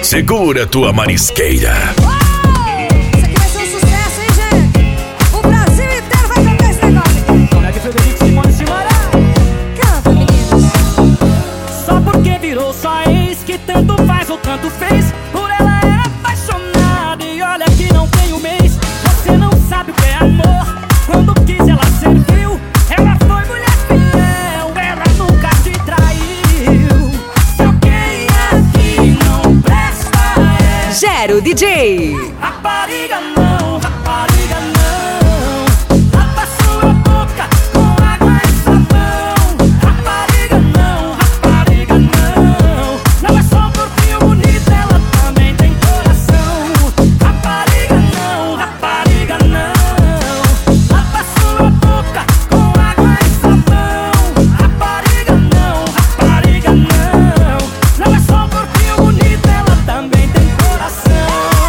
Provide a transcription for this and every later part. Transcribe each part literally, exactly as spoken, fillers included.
Segura tua marisqueira. Isso aqui vai ser um sucesso, hein, gente? O Brasil inteiro vai cantar esse negócio aqui. Como é que Frederico Simone se mora? Canta, meninos. Só porque virou sua ex, que tanto faz ou tanto fez. Por ela era apaixonada e olha que não tem um mês. Você não sabe o que é amor. Quando quis ela serviu. Ela foi mulher fiel, ela nunca te traiu. Se alguém aqui não presta é Gero D J. rapariga não, rapariga não. Lava sua boca com água e sabão. Rapariga não, rapariga não. Não é só um corpinho bonito, ela também tem coração. Rapariga não, rapariga não. Lava sua boca com água e sabão. Rapariga não, rapariga não. Não é só um corpinho bonito, ela também tem coração.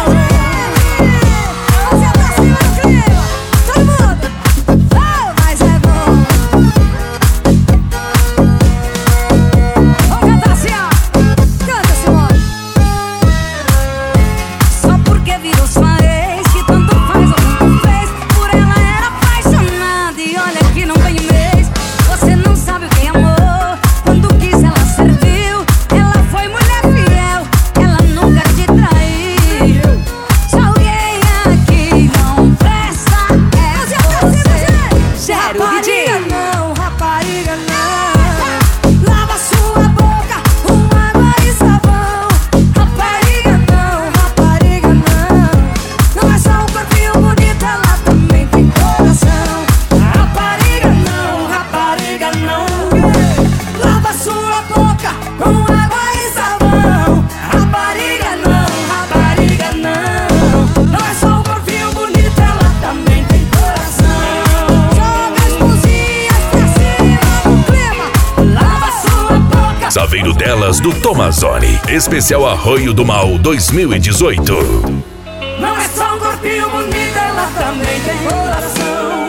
Vamos pra cima do clima. Todo mundo. Oh, mas é bom. Vamos cantar assim, ó. Canta, Simone. Só porque virou sua ex, que tanto faz ou tanto fez. Por ela era apaixonada e olha que não tem um mês. Você não sabe o que é amor. Quando quis ela serviu. Ela foi mulher fiel, ela nunca te traiu. Se alguém aqui não presta é você. Gero D J. Rapariga não, rapariga não. Lava sua boca com água e sabão. Rapariga não, rapariga não. Não é só um corpinho bonito, ela também tem coração. Rapariga não, rapariga não. Lava sua boca com água e sabão. Rapariga não, rapariga não. Não é só um corpinho bonito, ela também tem coração. Joga as mãozinhas pra cima no clima. Lava sua boca. Saveiro delas do Tomazoni. Especial Arroio do Mal dois mil e dezoito. Não é só um corpinho bonito, ela também tem coração.